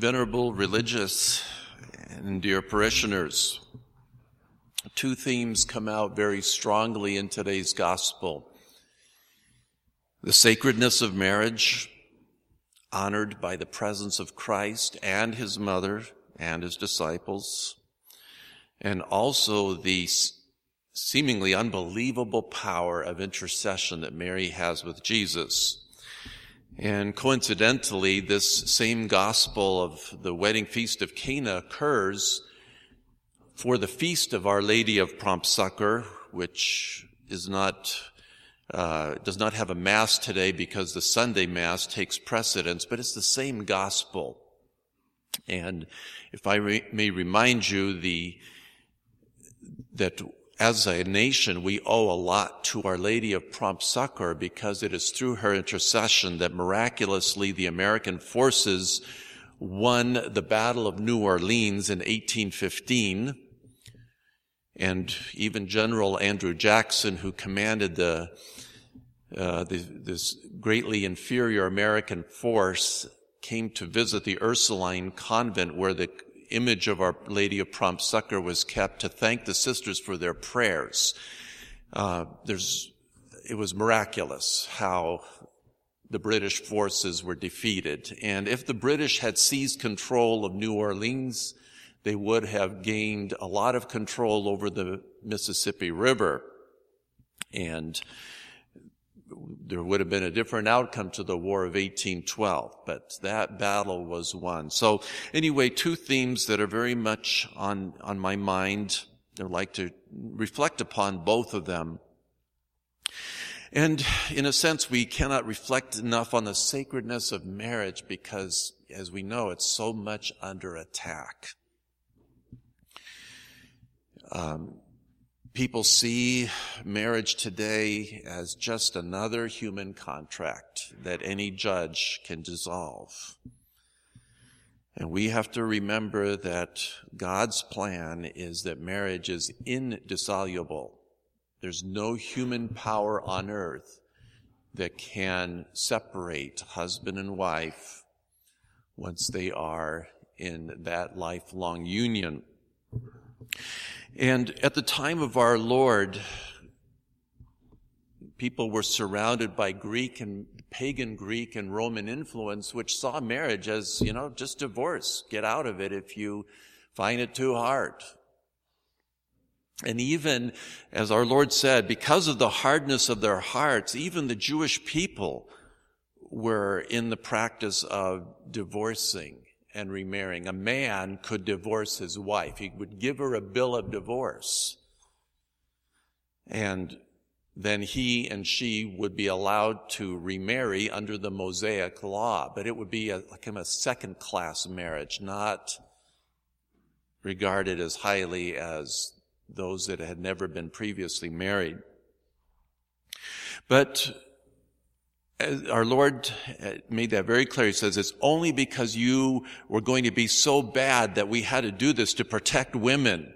Venerable religious and dear parishioners, two themes come out very strongly in today's gospel. The sacredness of marriage, honored by the presence of Christ and his mother and his disciples, and also the seemingly unbelievable power of intercession that Mary has with Jesus. And coincidentally, this same gospel of the wedding feast of Cana occurs for the feast of Our Lady of Prompt Succor, which is does not have a Mass today because the Sunday Mass takes precedence, but it's the same gospel. And if I may remind you that as a nation, we owe a lot to Our Lady of Prompt Succor because it is through her intercession that miraculously the American forces won the Battle of New Orleans in 1815. And even General Andrew Jackson, who commanded this greatly inferior American force, came to visit the Ursuline convent where the image of Our Lady of Prompt Succor was kept to thank the sisters for their prayers. It was miraculous how the British forces were defeated. And if the British had seized control of New Orleans, they would have gained a lot of control over the Mississippi River. And there would have been a different outcome to the War of 1812, but that battle was won. So anyway, two themes that are very much on my mind. I'd like to reflect upon both of them. And in a sense, we cannot reflect enough on the sacredness of marriage because, as we know, it's so much under attack. People see marriage today as just another human contract that any judge can dissolve. And we have to remember that God's plan is that marriage is indissoluble. There's no human power on earth that can separate husband and wife once they are in that lifelong union. And at the time of our Lord, people were surrounded by pagan Greek and Roman influence, which saw marriage as, just divorce. Get out of it if you find it too hard. And even, as our Lord said, because of the hardness of their hearts, even the Jewish people were in the practice of divorcing and remarrying. A man could divorce his wife. He would give her a bill of divorce. And then he and she would be allowed to remarry under the Mosaic law. But it would be a second-class marriage, not regarded as highly as those that had never been previously married. But our Lord made that very clear. He says, it's only because you were going to be so bad that we had to do this to protect women.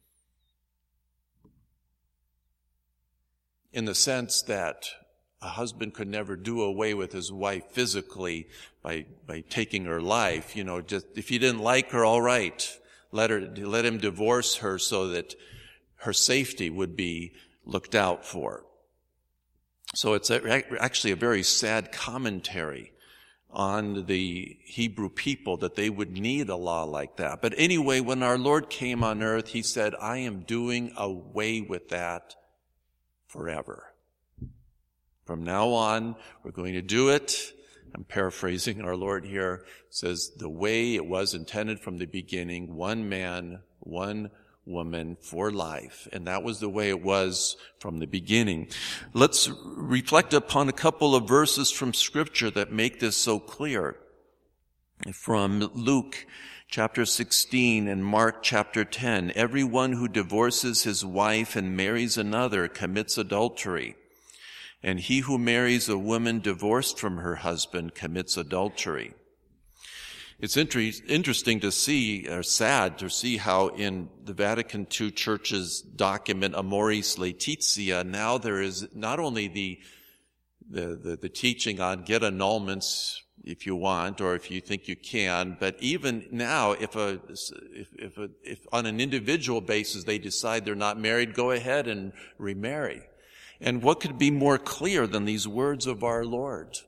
In the sense that a husband could never do away with his wife physically by taking her life. Just if you didn't like her, all right, let him divorce her so that her safety would be looked out for. So it's actually a very sad commentary on the Hebrew people that they would need a law like that. But anyway, when our Lord came on earth, he said, I am doing away with that forever. From now on, we're going to do it. I'm paraphrasing our Lord here. It says, the way it was intended from the beginning, one man, one woman for life. And that was the way it was from the beginning. Let's reflect upon a couple of verses from Scripture that make this so clear. From Luke chapter 16 and Mark chapter 10, everyone who divorces his wife and marries another commits adultery. And he who marries a woman divorced from her husband commits adultery. It's interesting to see, or sad to see, how in the Vatican II Church's document Amoris Laetitia, now there is not only the teaching on get annulments if you want, or if you think you can. But even now, if on an individual basis they decide they're not married, go ahead and remarry. And what could be more clear than these words of our Lord?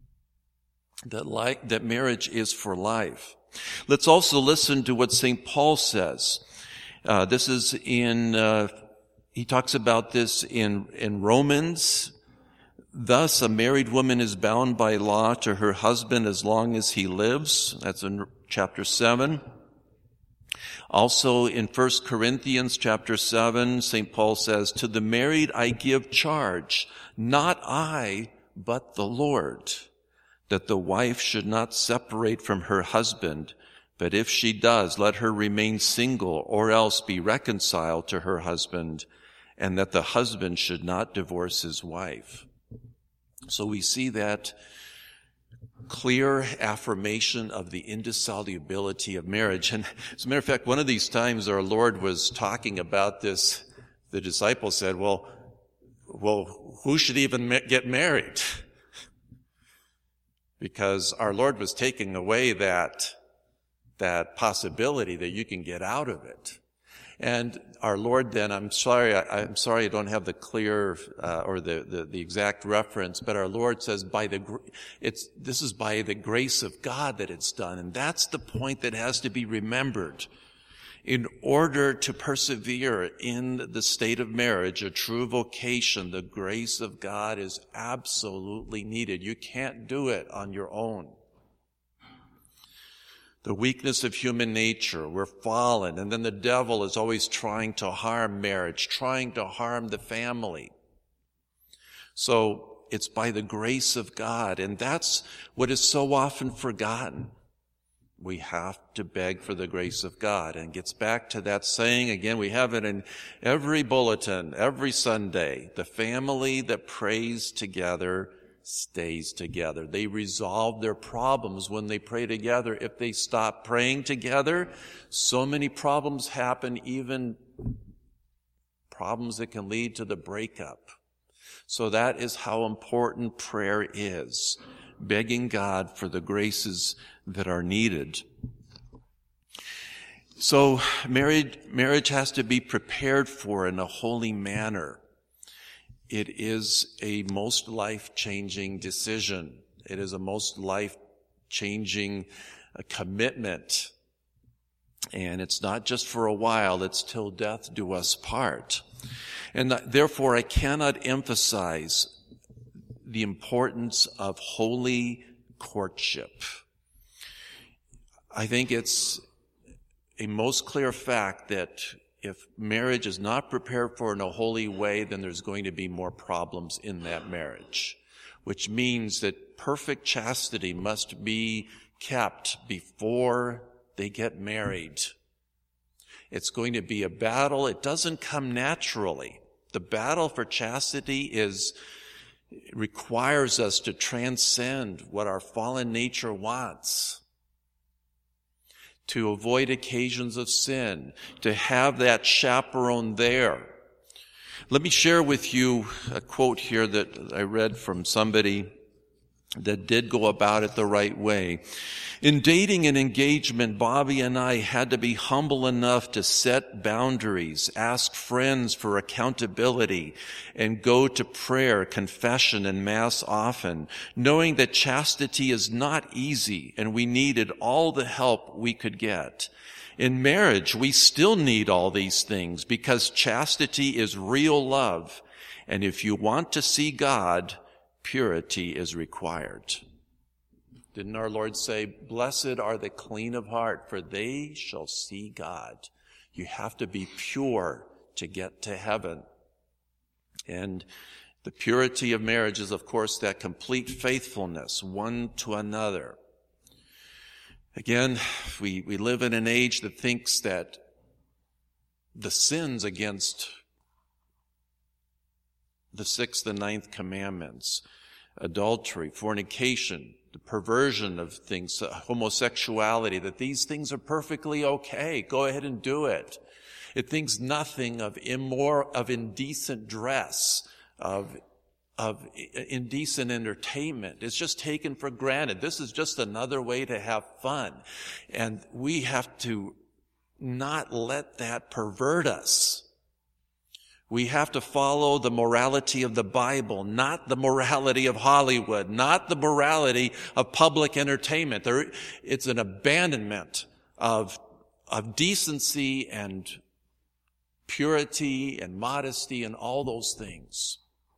That marriage is for life. Let's also listen to what St. Paul says. This is he talks about this in Romans. Thus, a married woman is bound by law to her husband as long as he lives. That's in chapter 7. Also in 1 Corinthians chapter 7, St. Paul says, to the married I give charge, not I, but the Lord, that the wife should not separate from her husband, but if she does, let her remain single or else be reconciled to her husband, and that the husband should not divorce his wife. So we see that clear affirmation of the indissolubility of marriage. And as a matter of fact, one of these times our Lord was talking about this, the disciples said, well, who should even get married? Because our Lord was taking away that possibility that you can get out of it. And our Lord then, I'm sorry I don't have the clear, or the exact reference, but our Lord says this is by the grace of God that it's done. And that's the point that has to be remembered. In order to persevere in the state of marriage, a true vocation, the grace of God is absolutely needed. You can't do it on your own. The weakness of human nature, we're fallen, and then the devil is always trying to harm marriage, trying to harm the family. So it's by the grace of God, and that's what is so often forgotten. We have to beg for the grace of God. And it gets back to that saying, again, we have it in every bulletin, every Sunday. The family that prays together stays together. They resolve their problems when they pray together. If they stop praying together, so many problems happen, even problems that can lead to the breakup. So that is how important prayer is, begging God for the graces that are needed. So marriage has to be prepared for in a holy manner. It is a most life-changing decision. It is a most life-changing commitment. And it's not just for a while, it's till death do us part. And therefore, I cannot emphasize the importance of holy courtship. I think it's a most clear fact that if marriage is not prepared for in a holy way, then there's going to be more problems in that marriage, which means that perfect chastity must be kept before they get married. It's going to be a battle. It doesn't come naturally. The battle for chastity requires us to transcend what our fallen nature wants, to avoid occasions of sin, to have that chaperone there. Let me share with you a quote here that I read from somebody that did go about it the right way. In dating and engagement, Bobby and I had to be humble enough to set boundaries, ask friends for accountability, and go to prayer, confession, and Mass often, knowing that chastity is not easy and we needed all the help we could get. In marriage, we still need all these things because chastity is real love. And if you want to see God, purity is required. Didn't our Lord say, "Blessed are the clean of heart, for they shall see God"? You have to be pure to get to heaven. And the purity of marriage is, of course, that complete faithfulness one to another. Again, we live in an age that thinks that the sins against the 6th and 9th commandments, adultery, fornication, the perversion of things, homosexuality, that these things are perfectly okay. Go ahead and do it. It thinks nothing of indecent dress, of indecent entertainment. It's just taken for granted. This is just another way to have fun. And we have to not let that pervert us. We have to follow the morality of the Bible, not the morality of Hollywood, not the morality of public entertainment. It's an abandonment of decency and purity and modesty and all those things.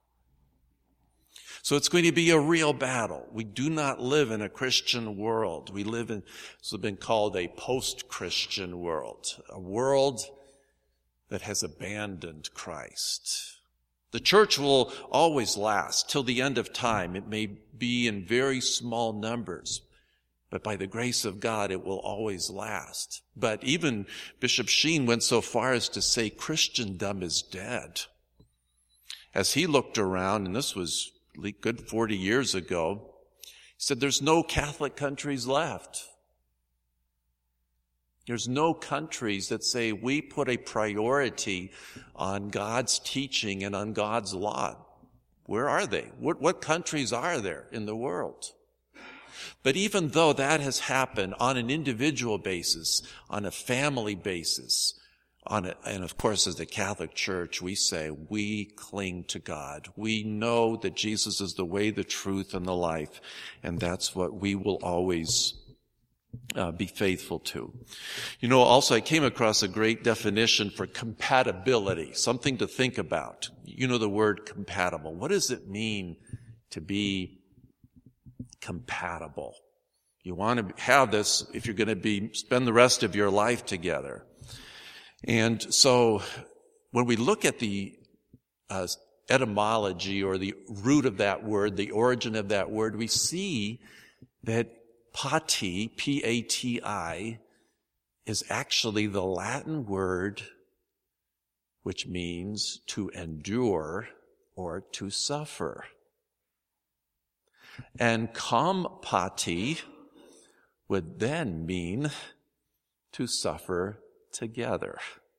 So it's going to be a real battle. We do not live in a Christian world. We live in what's been called a post-Christian world, a world that has abandoned Christ. The church will always last till the end of time. It may be in very small numbers, but by the grace of God, it will always last. But even Bishop Sheen went so far as to say Christendom is dead. As he looked around, and this was a good 40 years ago, he said there's no Catholic countries left. There's no countries that say we put a priority on God's teaching and on God's law. Where are they? What countries are there in the world? But even though that has happened on an individual basis, on a family basis, and of course as the Catholic Church, we say we cling to God. We know that Jesus is the way, the truth, and the life, and that's what we will always be faithful to. You know, also I came across a great definition for compatibility, something to think about. You know the word compatible. What does it mean to be compatible? You want to have this if you're going to spend the rest of your life together. And so when we look at the etymology or the root of that word, the origin of that word, we see that pati, P-A-T-I, is actually the Latin word which means to endure or to suffer. And compati would then mean to suffer together.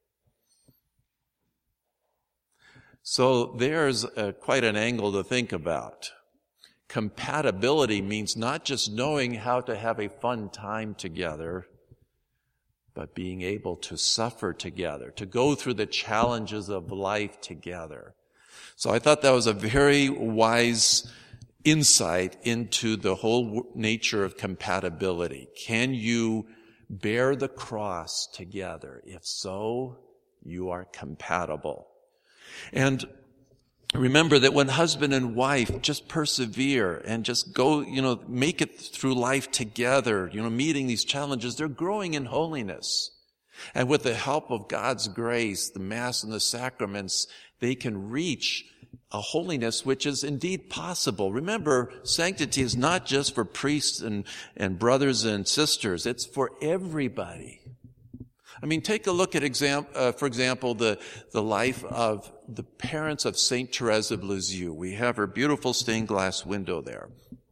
So there's quite an angle to think about. Compatibility means not just knowing how to have a fun time together, but being able to suffer together, to go through the challenges of life together. So I thought that was a very wise insight into the whole nature of compatibility. Can you bear the cross together? If so, you are compatible. And remember that when husband and wife just persevere and just go, make it through life together, meeting these challenges, they're growing in holiness. And with the help of God's grace, the Mass and the sacraments, they can reach a holiness which is indeed possible. Remember, sanctity is not just for priests and brothers and sisters. It's for everybody. I mean, take a look at, for example, the life of the parents of Saint Therese of Lisieux. We have her beautiful stained glass window there.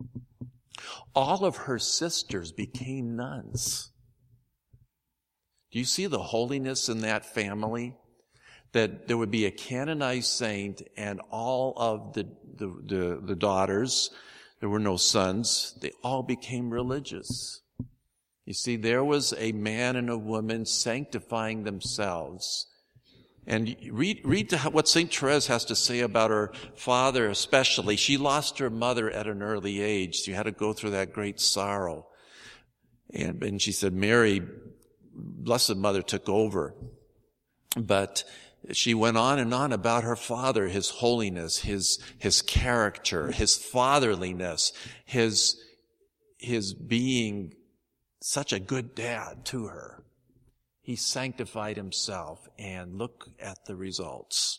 All of her sisters became nuns. Do you see the holiness in that family? That there would be a canonized saint and all of the daughters, there were no sons, they all became religious. You see, there was a man and a woman sanctifying themselves. And read what St. Therese has to say about her father especially. She lost her mother at an early age. She had to go through that great sorrow. And she said, Mary, Blessed Mother, took over. But she went on and on about her father, his holiness, his character, his fatherliness, his being such a good dad to her. He sanctified himself, and look at the results.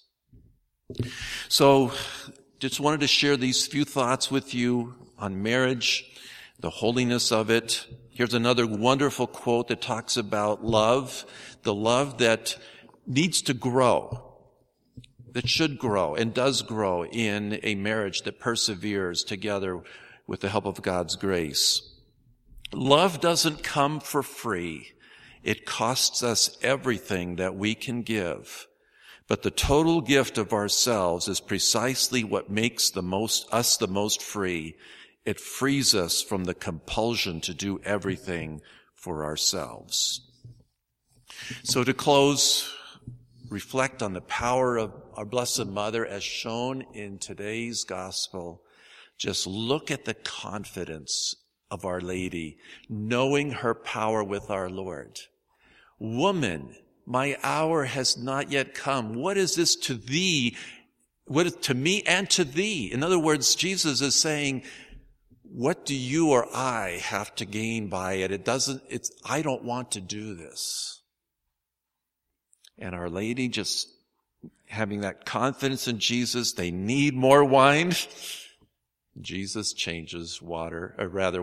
So, just wanted to share these few thoughts with you on marriage, the holiness of it. Here's another wonderful quote that talks about love, the love that needs to grow, that should grow and does grow in a marriage that perseveres together with the help of God's grace. Love doesn't come for free. It costs us everything that we can give. But the total gift of ourselves is precisely what makes us the most free. It frees us from the compulsion to do everything for ourselves. So to close, reflect on the power of our Blessed Mother as shown in today's gospel. Just look at the confidence of Our Lady, knowing her power with our Lord. Woman, my hour has not yet come. What is this to thee? What is to me and to thee? In other words, Jesus is saying, what do you or I have to gain by it? I don't want to do this. And Our Lady just having that confidence in Jesus, they need more wine. Jesus changes water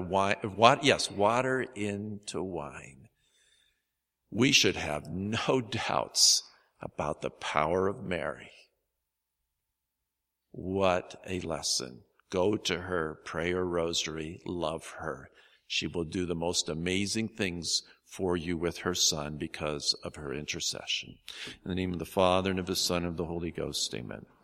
into wine. We should have no doubts about the power of Mary. What a lesson. Go to her, pray her rosary, love her. She will do the most amazing things for you with her Son because of her intercession. In the name of the Father, and of the Son, and of the Holy Ghost, amen.